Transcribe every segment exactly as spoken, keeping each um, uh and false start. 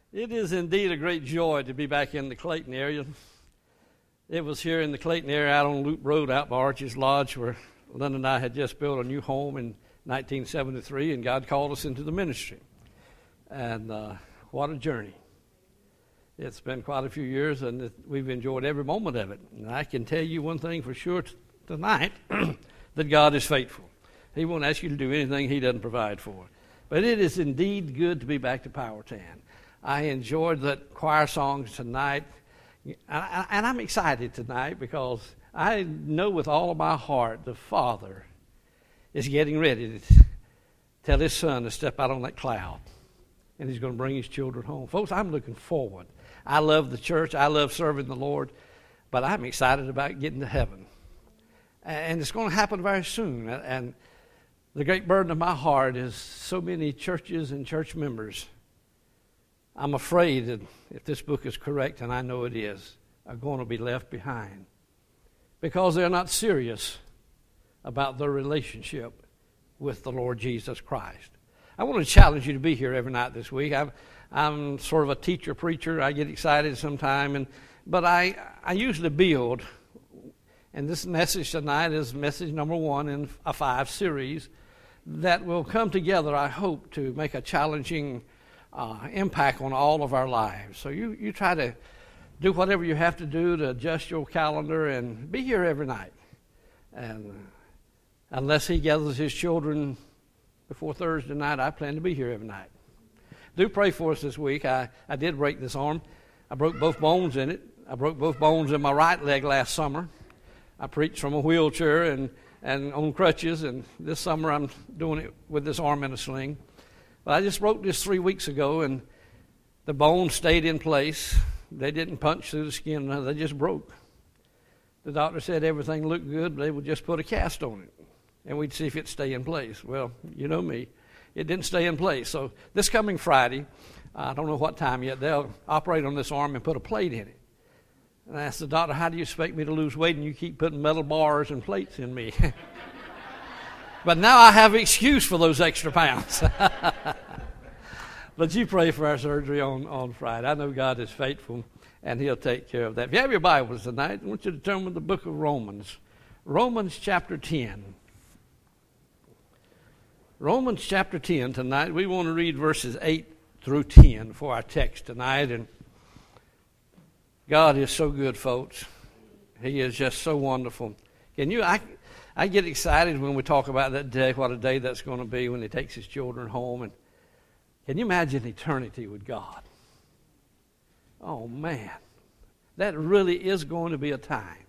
It is indeed a great joy to be back in the Clayton area. It was here in the Clayton area out on Loop Road out by Archie's Lodge where Lynn and I had just built a new home in nineteen seventy-three, and God called us into the ministry. And uh, what a journey. It's been quite a few years, and it, we've enjoyed every moment of it. And I can tell you one thing for sure t- tonight, that God is faithful. He won't ask you to do anything He doesn't provide for. But it is indeed good to be back to Powhatan. I enjoyed that choir songs tonight, and I'm excited tonight because I know with all of my heart the Father is getting ready to tell His Son to step out on that cloud, and He's going to bring His children home. Folks, I'm looking forward. I love the church. I love serving the Lord, but I'm excited about getting to heaven. And it's going to happen very soon, and the great burden of my heart is so many churches and church members, I'm afraid that if this book is correct, and I know it is, are going to be left behind because they're not serious about their relationship with the Lord Jesus Christ. I want to challenge you to be here every night this week. I'm, I'm sort of a teacher, preacher. I get excited sometime, and but I, I usually build, and this message tonight is message number one in a five series that will come together, I hope, to make a challenging Uh, impact on all of our lives. So you, you try to do whatever you have to do to adjust your calendar and be here every night. And unless He gathers His children before Thursday night, I plan to be here every night. Do pray for us this week. I, I did break this arm. I broke both bones in it. I broke both bones in my right leg last summer. I preached from a wheelchair and, and on crutches, and this summer I'm doing it with this arm in a sling. But I just broke this three weeks ago, and the bones stayed in place. They didn't punch through the skin. They just broke. The doctor said everything looked good, but they would just put a cast on it, and we'd see if it'd stay in place. Well, you know me. It didn't stay in place. So this coming Friday, I don't know what time yet, they'll operate on this arm and put a plate in it. And I asked the doctor, how do you expect me to lose weight, and you keep putting metal bars and plates in me? But now I have an excuse for those extra pounds. But you pray for our surgery on, on Friday. I know God is faithful, and He'll take care of that. If you have your Bibles tonight, I want you to turn to the book of Romans. Romans chapter ten. Romans chapter ten tonight. We want to read verses eight through ten for our text tonight. And God is so good, folks. He is just so wonderful. Can you... I, I get excited when we talk about that day, what a day that's going to be when He takes His children home. And can you imagine eternity with God? Oh, man. That really is going to be a time.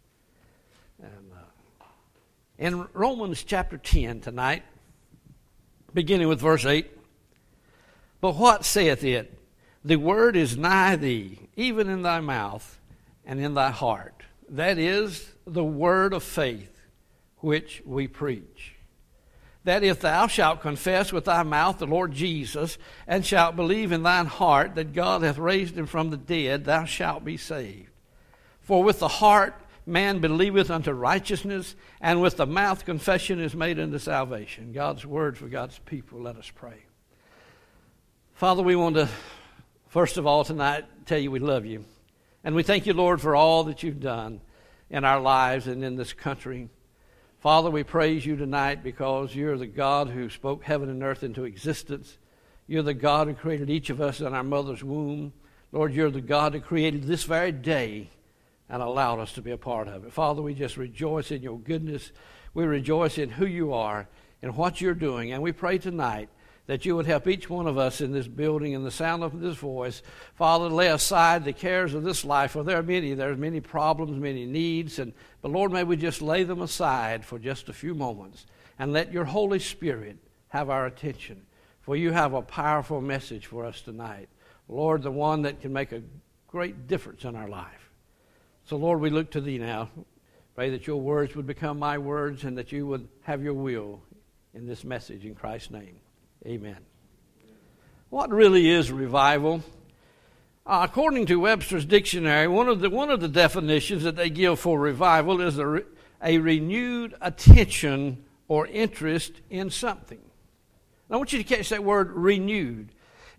And, uh, in Romans chapter ten tonight, beginning with verse eight, but what saith it? The word is nigh thee, even in thy mouth and in thy heart. That is the word of faith which we preach. That if thou shalt confess with thy mouth the Lord Jesus, and shalt believe in thine heart that God hath raised Him from the dead, thou shalt be saved. For with the heart man believeth unto righteousness, and with the mouth confession is made unto salvation. God's word for God's people. Let us pray. Father, we want to, first of all tonight, tell you we love you. And we thank you, Lord, for all that you've done in our lives and in this country. Father, we praise you tonight because you're the God who spoke heaven and earth into existence. You're the God who created each of us in our mother's womb. Lord, you're the God who created this very day and allowed us to be a part of it. Father, we just rejoice in your goodness. We rejoice in who you are and what you're doing. And we pray tonight that you would help each one of us in this building and the sound of this voice. Father, lay aside the cares of this life, for there are many. There are many problems, many needs. And but Lord, may we just lay them aside for just a few moments and let your Holy Spirit have our attention. For you have a powerful message for us tonight. Lord, the one that can make a great difference in our life. So Lord, we look to thee now. Pray that your words would become my words and that you would have your will in this message in Christ's name. Amen. What really is revival? Uh, according to Webster's dictionary, one of the one of the definitions that they give for revival is a, re, a renewed attention or interest in something. I want you to catch that word renewed.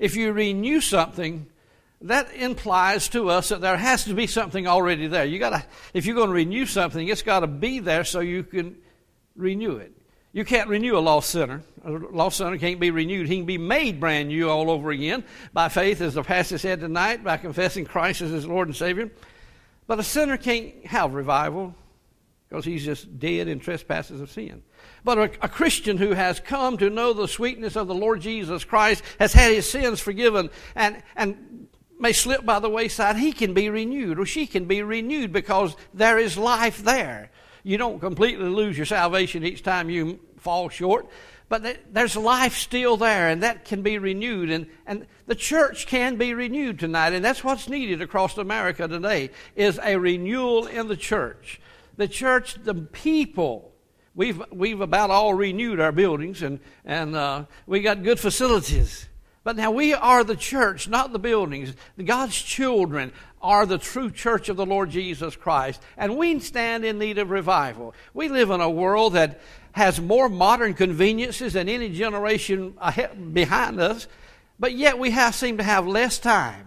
if you renew something, that implies to us that there has to be something already there. You gotta, if you're going to renew something, it's got to be there so you can renew it. You can't renew a lost sinner. A lost sinner can't be renewed. He can be made brand new all over again by faith, as the pastor said tonight, by confessing Christ as his Lord and Savior. But a sinner can't have revival because he's just dead in trespasses of sin. But a, a Christian who has come to know the sweetness of the Lord Jesus Christ, has had his sins forgiven, and, and may slip by the wayside, he can be renewed, or she can be renewed, because there is life there. You don't completely lose your salvation each time you fall short, but there's life still there, and that can be renewed. And, and the church can be renewed tonight, and that's what's needed across America today, is a renewal in the church. The church, the people, we've we've about all renewed our buildings, and, and uh, we got good facilities. But now we are the church, not the buildings. God's children are the true church of the Lord Jesus Christ, and we stand in need of revival. We live in a world that has more modern conveniences than any generation ahead, behind us, but yet we have seem to have less time.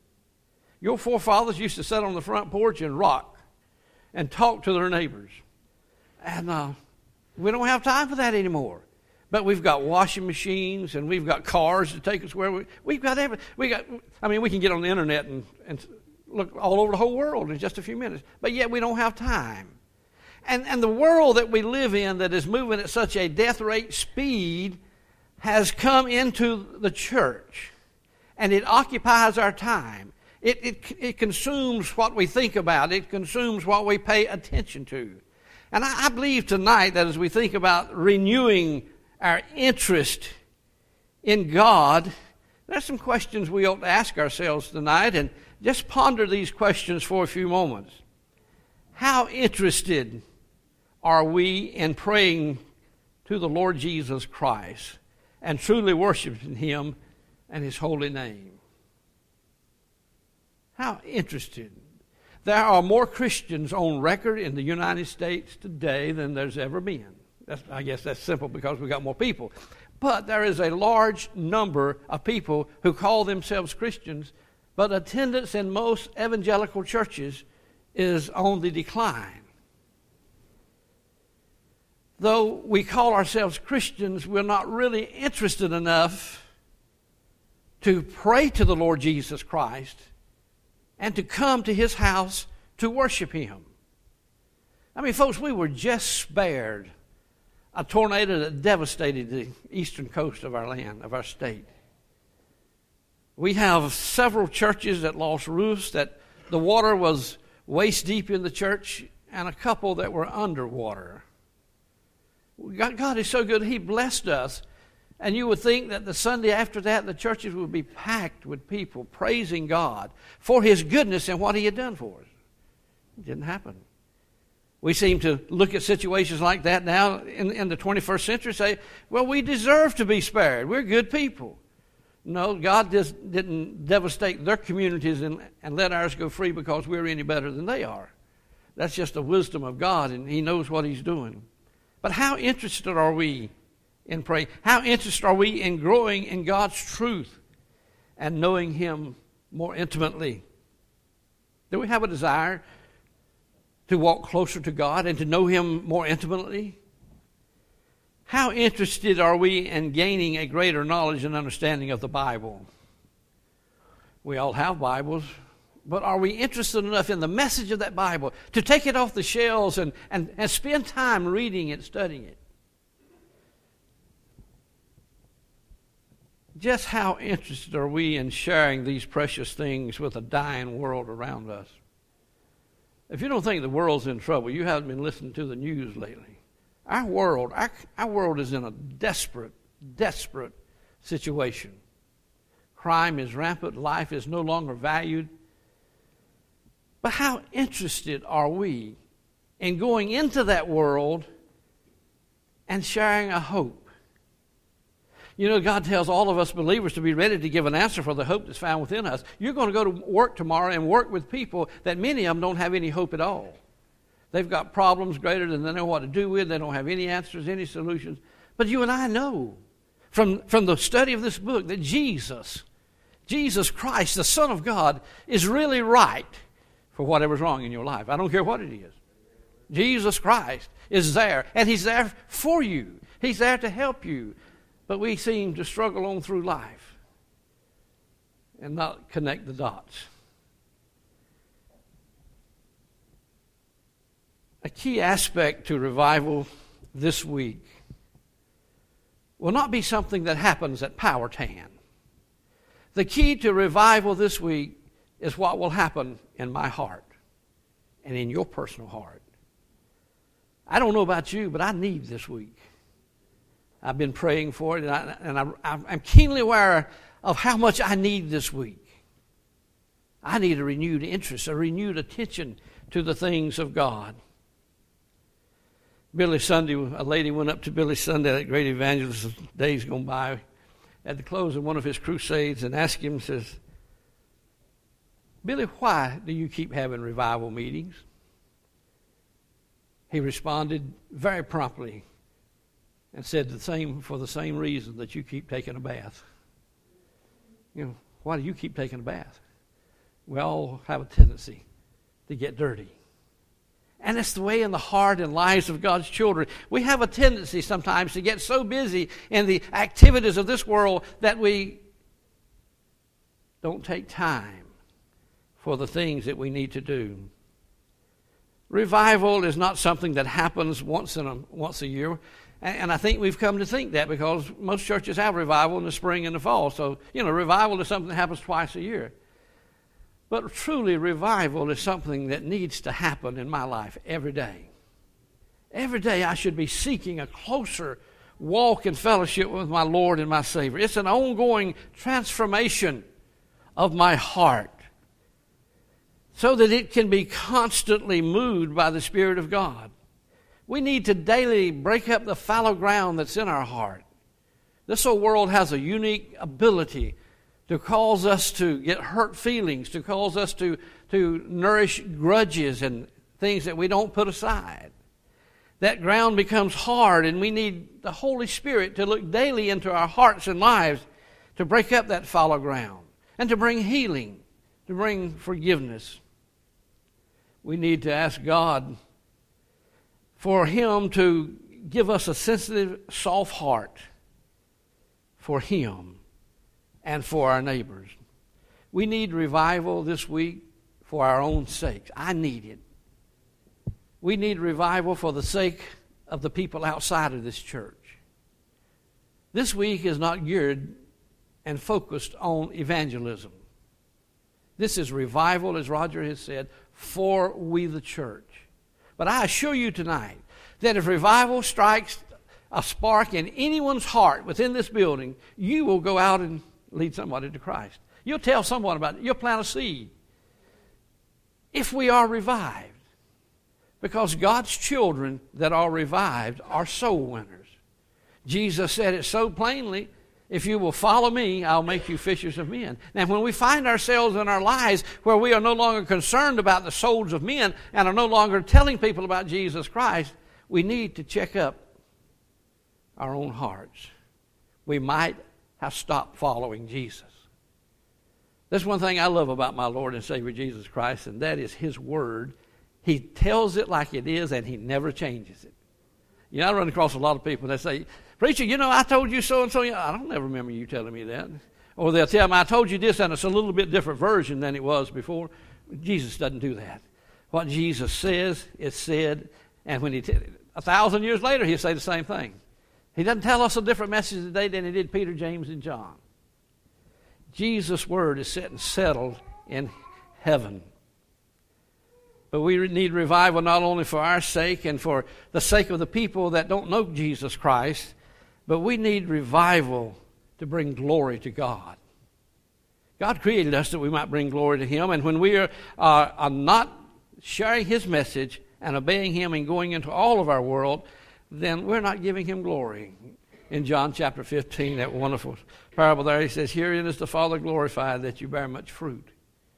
Your forefathers used to sit on the front porch and rock and talk to their neighbors. And uh, we don't have time for that anymore. But we've got washing machines, and we've got cars to take us where we, we've got every, we got, I mean, we can get on the internet and, and look all over the whole world in just a few minutes. But yet we don't have time. And, and the world that we live in, that is moving at such a death rate speed, has come into the church. And it occupies our time. It, it, it consumes what we think about. It consumes what we pay attention to. And I, I believe tonight that as we think about renewing our interest in God, there's some questions we ought to ask ourselves tonight, and just ponder these questions for a few moments. How interested are we in praying to the Lord Jesus Christ and truly worshiping Him and His holy name? How interested? There are more Christians on record in the United States today than there's ever been. That's, I guess that's simple because we've got more people. But there is a large number of people who call themselves Christians, but attendance in most evangelical churches is on the decline. Though we call ourselves Christians, we're not really interested enough to pray to the Lord Jesus Christ and to come to His house to worship Him. I mean, folks, we were just spared a tornado that devastated the eastern coast of our land, of our state. We have several churches that lost roofs, that the water was waist deep in the church, and a couple that were underwater. God, God is so good. He blessed us. And you would think that the Sunday after that, the churches would be packed with people praising God for His goodness and what He had done for us. It didn't happen. We seem to look at situations like that now in, in the twenty-first century and say, well, we deserve to be spared. We're good people. No, God just didn't devastate their communities and, and let ours go free because we're any better than they are. That's just the wisdom of God, and He knows what He's doing. But how interested are we in praying? How interested are we in growing in God's truth and knowing Him more intimately? Do we have a desire to walk closer to God and to know Him more intimately? How interested are we in gaining a greater knowledge and understanding of the Bible? We all have Bibles, but are we interested enough in the message of that Bible to take it off the shelves and, and, and spend time reading it, studying it? Just how interested are we in sharing these precious things with a dying world around us? If you don't think the world's in trouble, you haven't been listening to the news lately. Our world, our, our world is in a desperate, desperate situation. Crime is rampant. Life is no longer valued. But how interested are we in going into that world and sharing a hope? You know, God tells all of us believers to be ready to give an answer for the hope that's found within us. You're going to go to work tomorrow and work with people that many of them don't have any hope at all. They've got problems greater than they know what to do with. They don't have any answers, any solutions. But you and I know from, from the study of this book that Jesus Jesus Christ, the Son of God, is really right for whatever's wrong in your life. I don't care what it is. Jesus Christ is there, and He's there for you. He's there to help you. But we seem to struggle on through life and not connect the dots. A key aspect to revival this week will not be something that happens at Powhatan. The key to revival this week is what will happen in my heart and in your personal heart. I don't know about you, but I need this week. I've been praying for it, and, I, and I, I'm keenly aware of how much I need this week. I need a renewed interest, a renewed attention to the things of God. Billy Sunday, a lady went up to Billy Sunday, that great evangelist of days gone by, at the close of one of his crusades, and asked him, says, Billy, why do you keep having revival meetings? He responded very promptly and said the same for the same reason that you keep taking a bath. You know, why do you keep taking a bath? We all have a tendency to get dirty. And it's the way in the heart and lives of God's children. We have a tendency sometimes to get so busy in the activities of this world that we don't take time for the things that we need to do. Revival is not something that happens once in a once a year. And I think we've come to think that because most churches have revival in the spring and the fall. So, you know, revival is something that happens twice a year. But truly, revival is something that needs to happen in my life every day. Every day I should be seeking a closer walk and fellowship with my Lord and my Savior. It's an ongoing transformation of my heart so that it can be constantly moved by the Spirit of God. We need to daily break up the fallow ground that's in our heart. This old world has a unique ability to cause us to get hurt feelings, to cause us to, to nourish grudges and things that we don't put aside. That ground becomes hard, and we need the Holy Spirit to look daily into our hearts and lives to break up that fallow ground and to bring healing, to bring forgiveness. We need to ask God for Him to give us a sensitive, soft heart for Him and for our neighbors. We need revival this week for our own sakes. I need it. We need revival for the sake of the people outside of this church. This week is not geared and focused on evangelism. This is revival, as Roger has said, for we the church. But I assure you tonight that if revival strikes a spark in anyone's heart within this building, you will go out and lead somebody to Christ. You'll tell someone about it. You'll plant a seed. If we are revived. Because God's children that are revived are soul winners. Jesus said it so plainly, if you will follow me, I'll make you fishers of men. Now, when we find ourselves in our lives where we are no longer concerned about the souls of men and are no longer telling people about Jesus Christ, we need to check up our own hearts. We might have stopped following Jesus. There's one thing I love about my Lord and Savior Jesus Christ, and that is His Word. He tells it like it is, and He never changes it. You know, I run across a lot of people that say, Preacher, you know, I told you so and so. I don't ever remember you telling me that. Or they'll tell me, I told you this, and it's a little bit different version than it was before. Jesus doesn't do that. What Jesus says is said, and when he t- a thousand years later, He'll say the same thing. He doesn't tell us a different message today than He did Peter, James, and John. Jesus' Word is set and settled in heaven. But we need revival not only for our sake and for the sake of the people that don't know Jesus Christ, but we need revival to bring glory to God. God created us that we might bring glory to Him, and when we are, uh, are not sharing His message and obeying Him and going into all of our world, then we're not giving Him glory. In John chapter fifteen, that wonderful parable there, He says, Herein is the Father glorified, that you bear much fruit.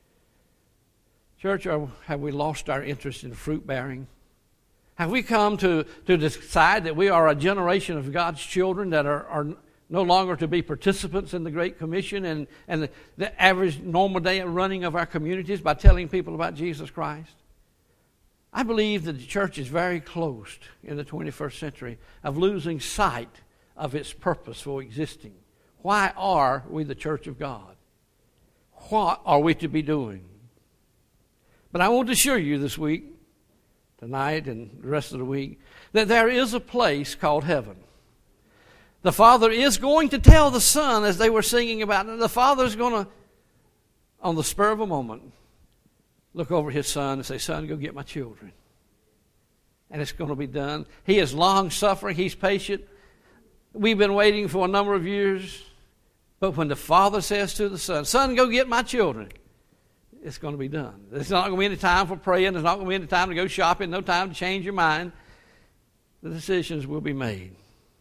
Church, are, have we lost our interest in fruit bearing? Have we come to, to decide that we are a generation of God's children that are, are no longer to be participants in the Great Commission and, and the, the average normal day of running of our communities by telling people about Jesus Christ. I believe that the church is very close in the twenty-first century of losing sight of its purpose for existing. Why are we the church of God? What are we to be doing? But I want to assure you this week, tonight and the rest of the week, that there is a place called heaven. The Father is going to tell the Son, as they were singing about it, the Father is going to, on the spur of a moment, look over his Son and say, Son, go get my children. And it's going to be done. He is long-suffering. He's patient. We've been waiting for a number of years. But when the Father says to the Son, Son, go get my children, it's going to be done. There's not going to be any time for praying. There's not going to be any time to go shopping. No time to change your mind. The decisions will be made.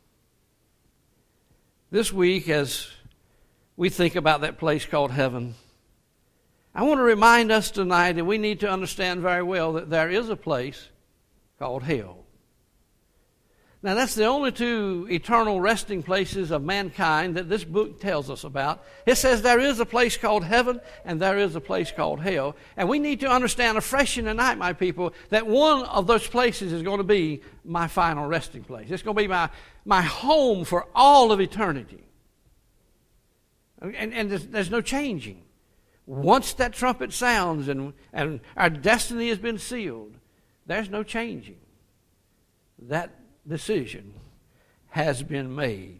This week, as we think about that place called heaven, I want to remind us tonight that we need to understand very well that there is a place called hell. Now, that's the only two eternal resting places of mankind that this book tells us about. It says there is a place called heaven and there is a place called hell. And we need to understand afresh in the night, my people, that one of those places is going to be my final resting place. It's going to be my, my home for all of eternity. And, and there's, there's no changing. Once that trumpet sounds and, and our destiny has been sealed, there's no changing. That decision has been made.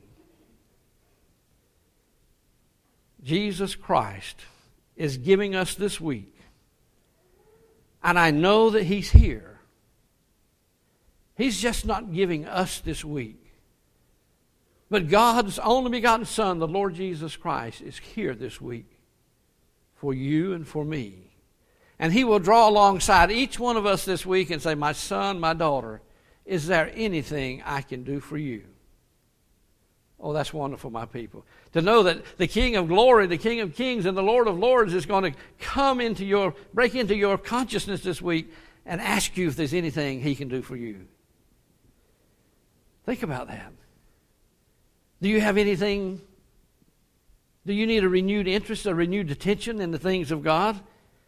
Jesus Christ is giving us this week, and I know that He's here. He's just not giving us this week. But God's only begotten Son, the Lord Jesus Christ, is here this week for you and for me. And He will draw alongside each one of us this week and say, my son, my daughter, is there anything I can do for you? Oh, that's wonderful, my people. To know that the King of glory, the King of kings, and the Lord of lords is going to come into your, break into your consciousness this week and ask you if there's anything He can do for you. Think about that. Do you have anything? Do you need a renewed interest, a renewed attention in the things of God?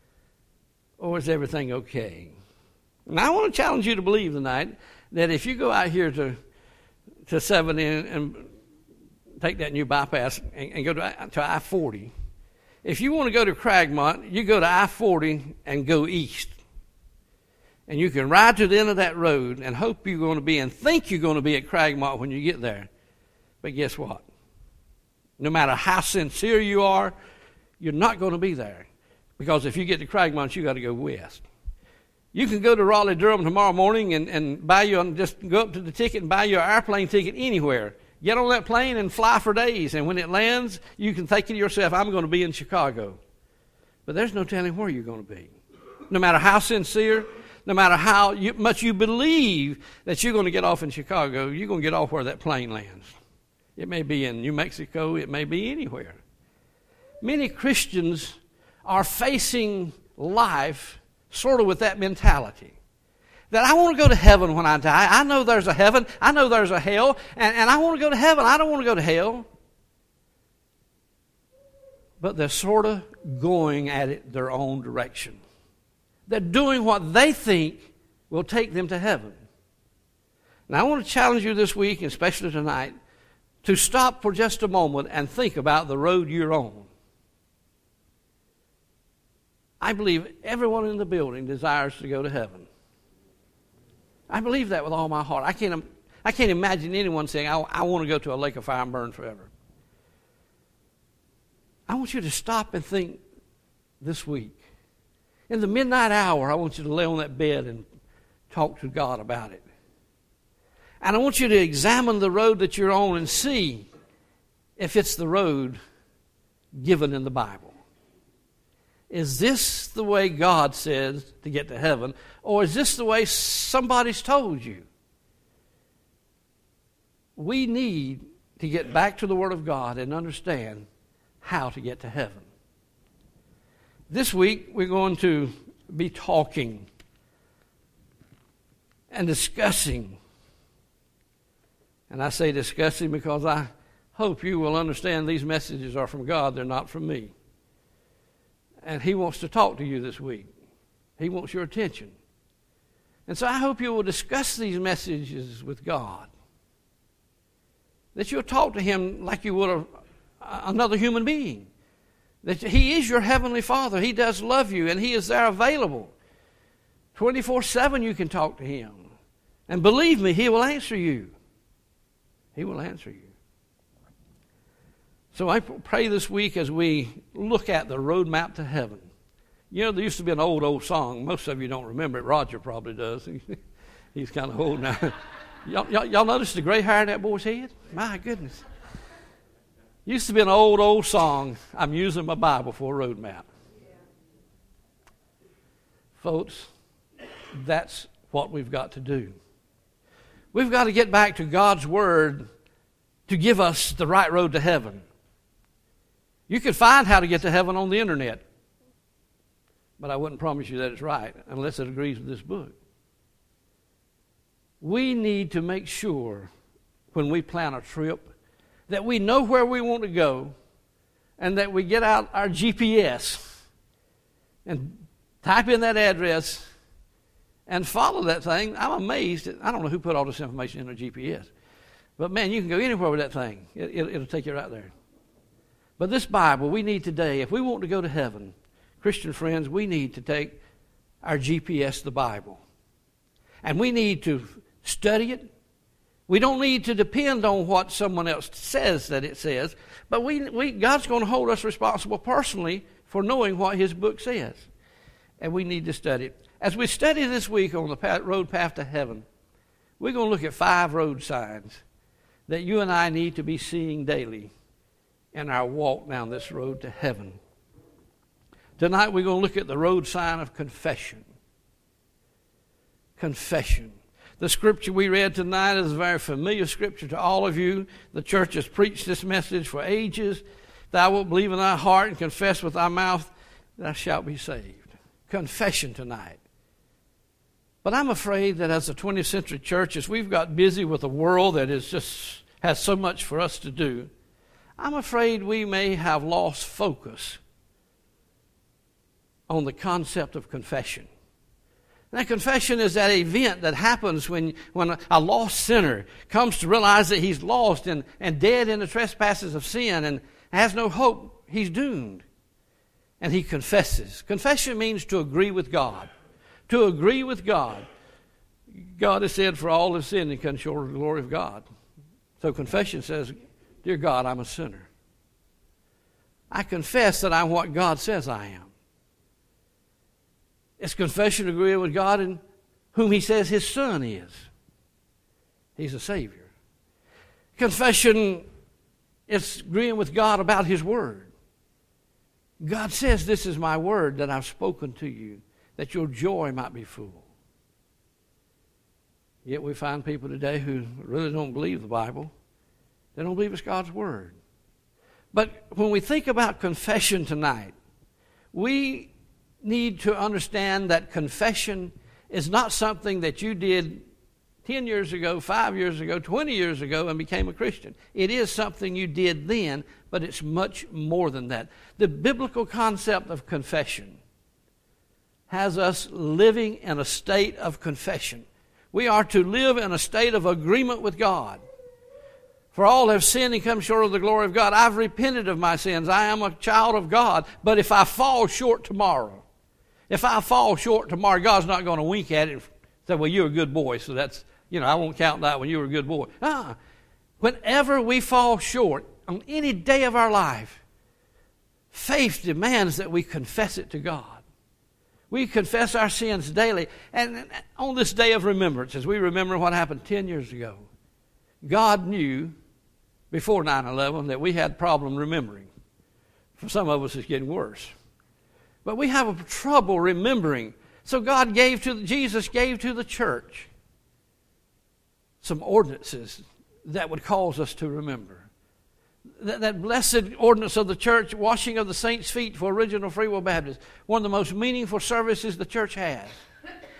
Or is everything okay? And I want to challenge you to believe tonight that if you go out here to to seventy and, and take that new bypass and, and go to, to I forty, if you want to go to Cragmont, you go to I forty and go east. And you can ride to the end of that road and hope you're going to be and think you're going to be at Cragmont when you get there. But guess what? No matter how sincere you are, you're not going to be there. Because if you get to Cragmont, you got to go west. You can go to Raleigh-Durham tomorrow morning and, and buy you, just go up to the ticket and buy your airplane ticket anywhere. Get on that plane and fly for days. And when it lands, you can think to yourself, I'm going to be in Chicago. But there's no telling where you're going to be. No matter how sincere, no matter how you, much you believe that you're going to get off in Chicago, you're going to get off where that plane lands. It may be in New Mexico. It may be anywhere. Many Christians are facing life sort of with that mentality. That I want to go to heaven when I die. I know there's a heaven. I know there's a hell. And, and I want to go to heaven. I don't want to go to hell. But they're sort of going at it their own direction. They're doing what they think will take them to heaven. Now I want to challenge you this week, especially tonight, to stop for just a moment and think about the road you're on. I believe everyone in the building desires to go to heaven. I believe that with all my heart. I can't, I can't imagine anyone saying, I, I want to go to a lake of fire and burn forever. I want you to stop and think this week. In the midnight hour, I want you to lay on that bed and talk to God about it. And I want you to examine the road that you're on and see if it's the road given in the Bible. Is this the way God says to get to heaven? Or is this the way somebody's told you? We need to get back to the Word of God and understand how to get to heaven. This week we're going to be talking and discussing. And I say discussing because I hope you will understand these messages are from God. They're not from me. And He wants to talk to you this week. He wants your attention. And so I hope you will discuss these messages with God. That you'll talk to Him like you would a, another human being. That He is your Heavenly Father. He does love you, and He is there available. twenty-four seven you can talk to Him. And believe me, He will answer you. He will answer you. So I pray this week as we look at the roadmap to heaven. You know, there used to be an old, old song. Most of you don't remember it. Roger probably does. He's kind of old now. y'all, y'all, y'all notice the gray hair in that boy's head? My goodness. Used to be an old, old song, I'm using my Bible for a roadmap. Folks, that's what we've got to do. We've got to get back to God's Word to give us the right road to heaven. You can find how to get to heaven on the internet, but I wouldn't promise you that it's right unless it agrees with this book. We need to make sure when we plan a trip that we know where we want to go and that we get out our G P S and type in that address and follow that thing. I'm amazed. At, I don't know who put all this information in a G P S. But, man, you can go anywhere with that thing. It, it, it'll take you right there. But this Bible, we need today, if we want to go to heaven, Christian friends, we need to take our G P S, the Bible. And we need to study it. We don't need to depend on what someone else says that it says. But we, we, God's going to hold us responsible personally for knowing what His book says. And we need to study it. As we study this week on the path, road path to heaven, we're going to look at five road signs that you and I need to be seeing daily in our walk down this road to heaven. Tonight we're going to look at the road sign of confession. Confession. The scripture we read tonight is a very familiar scripture to all of you. The church has preached this message for ages. Thou wilt believe in thy heart and confess with thy mouth, thou shalt be saved. Confession tonight. But I'm afraid that as a twentieth century church, as we've got busy with a world that is just has so much for us to do, I'm afraid we may have lost focus on the concept of confession. Now, confession is that event that happens when, when a, a lost sinner comes to realize that he's lost and, and dead in the trespasses of sin and has no hope. He's doomed. And he confesses. Confession means to agree with God. To agree with God. God has said, for all have sinned and come short of the glory of God. So confession says, dear God, I'm a sinner. I confess that I'm what God says I am. It's confession agreeing with God in whom He says His Son is. He's a Savior. Confession is agreeing with God about His Word. God says, this is my word that I've spoken to you, that your joy might be full. Yet we find people today who really don't believe the Bible. They don't believe it's God's Word. But when we think about confession tonight, we need to understand that confession is not something that you did ten years ago, five years ago, twenty years ago and became a Christian. It is something you did then, but it's much more than that. The biblical concept of confession has us living in a state of confession. We are to live in a state of agreement with God. For all have sinned and come short of the glory of God. I've repented of my sins. I am a child of God. But if I fall short tomorrow, if I fall short tomorrow, God's not going to wink at it and say, well, you're a good boy, so that's, you know, I won't count that when you were a good boy. Ah, whenever we fall short on any day of our life, faith demands that we confess it to God. We confess our sins daily. And on this day of remembrance, as we remember what happened ten years ago, God knew before nine eleven that we had a problem remembering. For some of us, it's getting worse. But we have a trouble remembering. So God gave to, Jesus gave to the church some ordinances that would cause us to remember. That, that blessed ordinance of the church, washing of the saints' feet for Original Free Will Baptist, one of the most meaningful services the church has.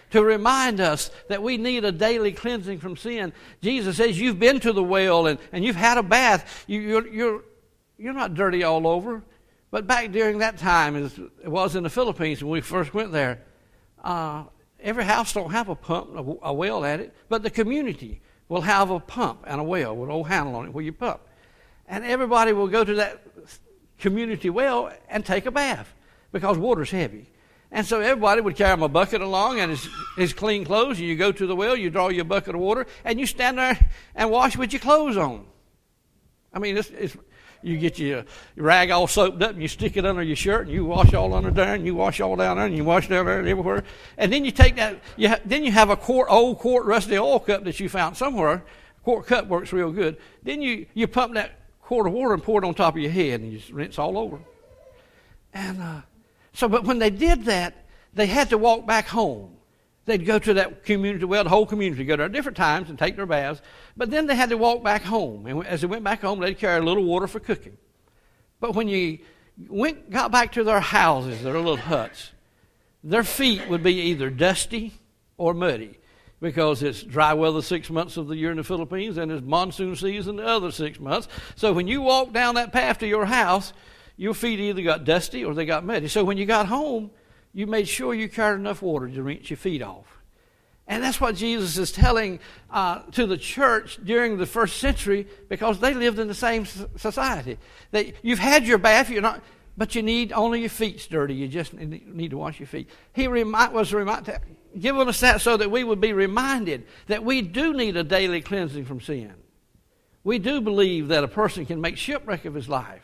to remind us that we need a daily cleansing from sin. Jesus says, you've been to the well and, and you've had a bath. You, you're, you're, you're not dirty all over. But back during that time, as it was in the Philippines when we first went there, uh, every house don't have a pump, a, a well at it, but the community will have a pump and a well with an old handle on it where you pump. And everybody will go to that community well and take a bath because water's heavy. And so everybody would carry a bucket along and his, his clean clothes, and you go to the well, you draw your bucket of water, and you stand there and wash with your clothes on. I mean, it's, it's you get your rag all soaped up and you stick it under your shirt and you wash all under there and you wash all down there and you wash down there and everywhere. And then you take that, you ha- then you have a quart, old quart rusty oil cup that you found somewhere. Quart cup works real good. Then you, you pump that quart of water and pour it on top of your head and you just rinse all over. And uh, so, but when they did that, they had to walk back home. They'd go to that community well, the whole community, go there at different times and take their baths. But then they had to walk back home. And as they went back home, they'd carry a little water for cooking. But when you went, got back to their houses, their little huts, their feet would be either dusty or muddy because it's dry weather six months of the year in the Philippines and it's monsoon season the other six months. So when you walked down that path to your house, your feet either got dusty or they got muddy. So when you got home, you made sure you carried enough water to rinse your feet off. And that's what Jesus is telling uh, to the church during the first century because they lived in the same society. That you've had your bath, you're not, but you need only your feet's dirty. You just need to wash your feet. He remind, was remind, giving us that so that we would be reminded that we do need a daily cleansing from sin. We do believe that a person can make shipwreck of his life.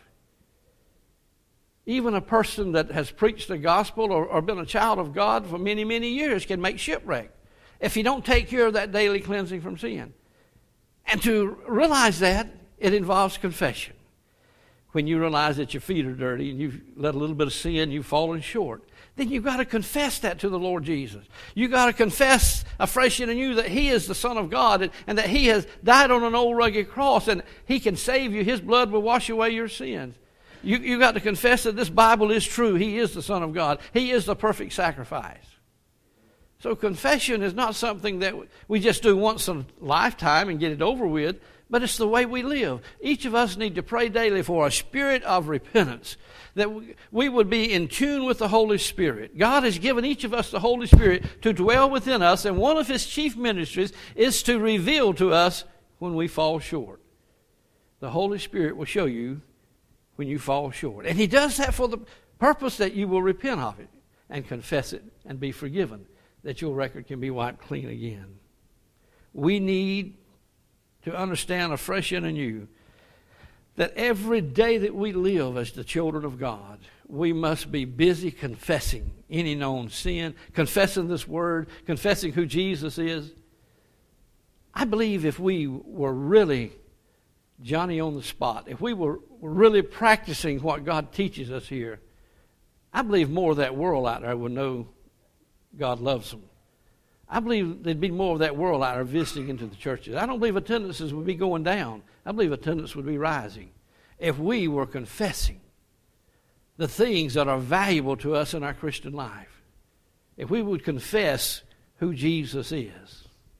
Even a person that has preached the gospel or, or been a child of God for many, many years can make shipwreck if you don't take care of that daily cleansing from sin. And to realize that, it involves confession. When you realize that your feet are dirty and you've let a little bit of sin, you've fallen short, then you've got to confess that to the Lord Jesus. You've got to confess afresh and anew that He is the Son of God and, and that He has died on an old rugged cross and He can save you. His blood will wash away your sins. You, you got to confess that this Bible is true. He is the Son of God. He is the perfect sacrifice. So confession is not something that we just do once in a lifetime and get it over with, but it's the way we live. Each of us need to pray daily for a spirit of repentance, that we would be in tune with the Holy Spirit. God has given each of us the Holy Spirit to dwell within us, and one of His chief ministries is to reveal to us when we fall short. The Holy Spirit will show you when you fall short. And He does that for the purpose that you will repent of it and confess it and be forgiven, that your record can be wiped clean again. We need to understand afresh and anew that every day that we live as the children of God, we must be busy confessing any known sin, confessing this word, confessing who Jesus is. I believe if we were really Johnny on the spot, if we were really practicing what God teaches us here, I believe more of that world out there would know God loves them. I believe there'd be more of that world out there visiting into the churches. I don't believe attendances would be going down. I believe attendance would be rising if we were confessing the things that are valuable to us in our Christian life. If we would confess who Jesus is.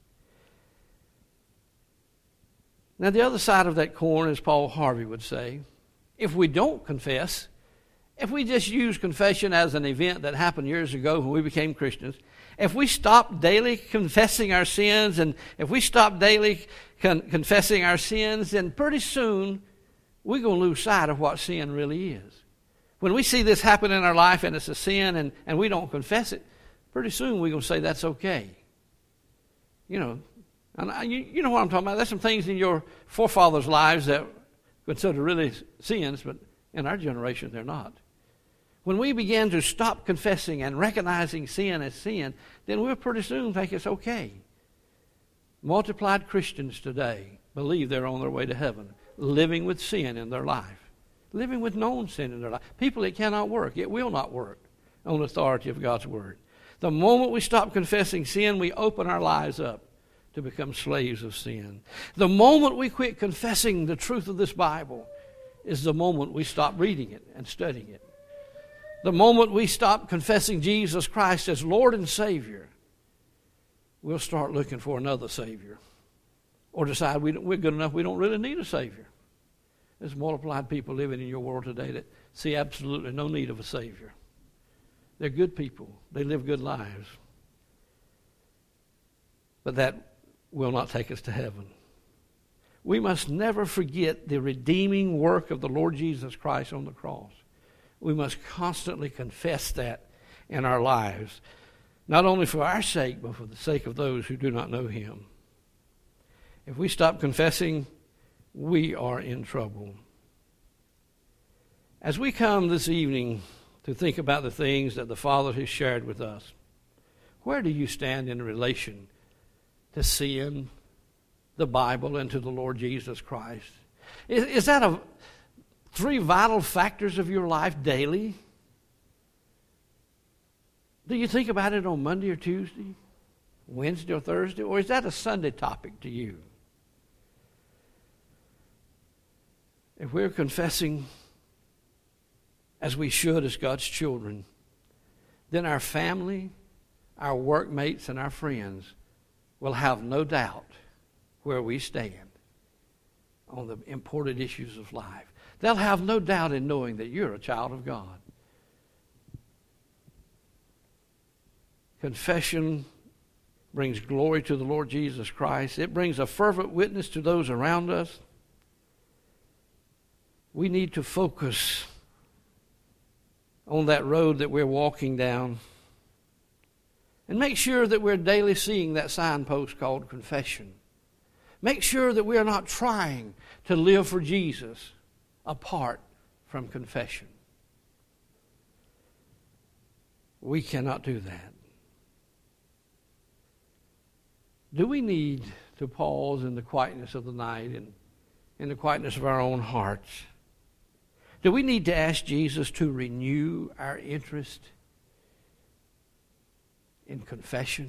Now, the other side of that coin, as Paul Harvey would say, if we don't confess, if we just use confession as an event that happened years ago when we became Christians, if we stop daily confessing our sins and if we stop daily con- confessing our sins, then pretty soon we're going to lose sight of what sin really is. When we see this happen in our life and it's a sin and, and we don't confess it, pretty soon we're going to say that's okay. You know, and I, you, you know what I'm talking about. There's some things in your forefathers' lives that consider really sins, but in our generation they're not. When we begin to stop confessing and recognizing sin as sin, then we'll pretty soon think it's okay. Multiplied Christians today believe they're on their way to heaven, living with sin in their life, living with known sin in their life. People that cannot work, it will not work on the authority of God's Word. The moment we stop confessing sin, we open our lives up to become slaves of sin. The moment we quit confessing the truth of this Bible is the moment we stop reading it and studying it. The moment we stop confessing Jesus Christ as Lord and Savior we'll start looking for another Savior. Or decide we we're good enough, we don't really need a Savior. There's multiplied people living in your world today that see absolutely no need of a Savior. They're good people. They live good lives. But that will not take us to heaven. We must never forget the redeeming work of the Lord Jesus Christ on the cross. We must constantly confess that in our lives, not only for our sake, but for the sake of those who do not know Him. If we stop confessing, we are in trouble. As we come this evening to think about the things that the Father has shared with us, where do you stand in relation to sin, the Bible, and to the Lord Jesus Christ? Is, is that a, three vital factors of your life daily? Do you think about it on Monday or Tuesday, Wednesday or Thursday, or is that a Sunday topic to you? If we're confessing as we should as God's children, then our family, our workmates, and our friends will have no doubt where we stand on the important issues of life. They'll have no doubt in knowing that you're a child of God. Confession brings glory to the Lord Jesus Christ. It brings a fervent witness to those around us. We need to focus on that road that we're walking down and make sure that we're daily seeing that signpost called confession. Make sure that we are not trying to live for Jesus apart from confession. We cannot do that. Do we need to pause in the quietness of the night and in the quietness of our own hearts? Do we need to ask Jesus to renew our interest in confession?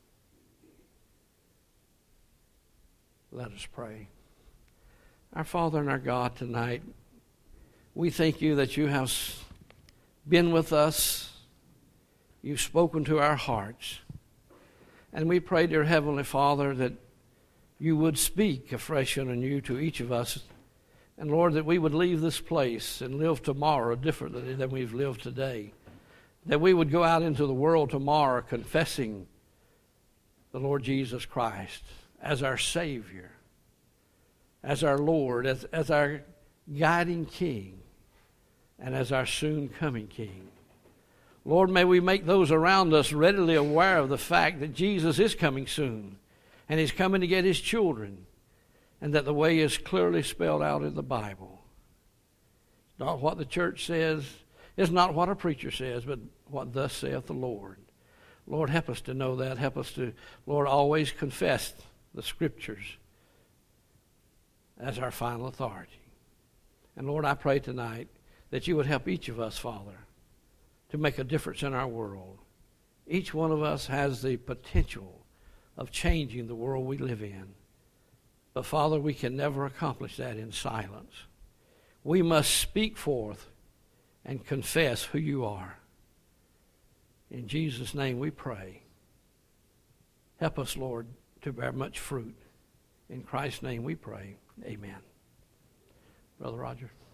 Let us pray. Our Father and our God, tonight, we thank you that you have been with us. You've spoken to our hearts. And we pray, dear Heavenly Father, that you would speak afresh and anew to each of us. And Lord, that we would leave this place and live tomorrow differently than we've lived today. That we would go out into the world tomorrow confessing the Lord Jesus Christ as our Savior, as our Lord, as, as our guiding King, and as our soon coming King. Lord, may we make those around us readily aware of the fact that Jesus is coming soon, and He's coming to get His children, and that the way is clearly spelled out in the Bible. It's not what the church says, it's not what a preacher says, but what thus saith the Lord. Lord, help us to know that. Help us to, Lord, always confess the Scriptures as our final authority. And Lord, I pray tonight that you would help each of us, Father, to make a difference in our world. Each one of us has the potential of changing the world we live in. But Father, we can never accomplish that in silence. We must speak forth and confess who you are. In Jesus' name we pray. Help us, Lord, to bear much fruit. In Christ's name we pray. Amen. Brother Roger.